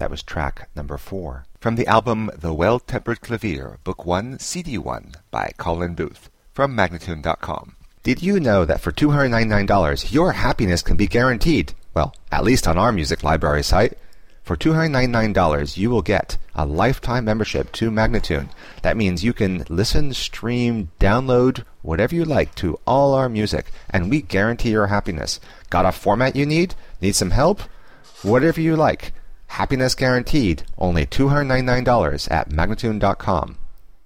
That was track number 4. From the album The Well-Tempered Clavier, Book 1, CD 1 by Colin Booth from Magnatune.com. Did you know that for $299 your happiness can be guaranteed? Well, at least on our music library site. For $299 you will get a lifetime membership to Magnatune. That means you can listen, stream, download, whatever you like to all our music, and we guarantee your happiness. Got a format you need? Need some help? Whatever you like. Happiness guaranteed. Only $299 at Magnatune.com.